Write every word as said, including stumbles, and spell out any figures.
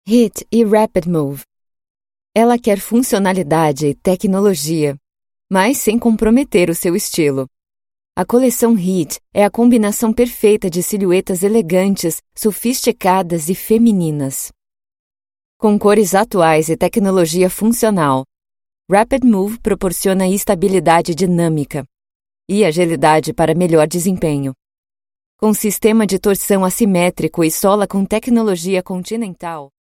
Hit e Rapid Move. Ela quer funcionalidade e tecnologia, mas sem comprometer o seu estilo. A coleção Hit é a combinação perfeita de silhuetas elegantes, sofisticadas e femininas. Com cores atuais e tecnologia funcional, Rapid Move proporciona estabilidade dinâmica e agilidade para melhor desempenho. Com sistema de torção assimétrico e sola com tecnologia continental,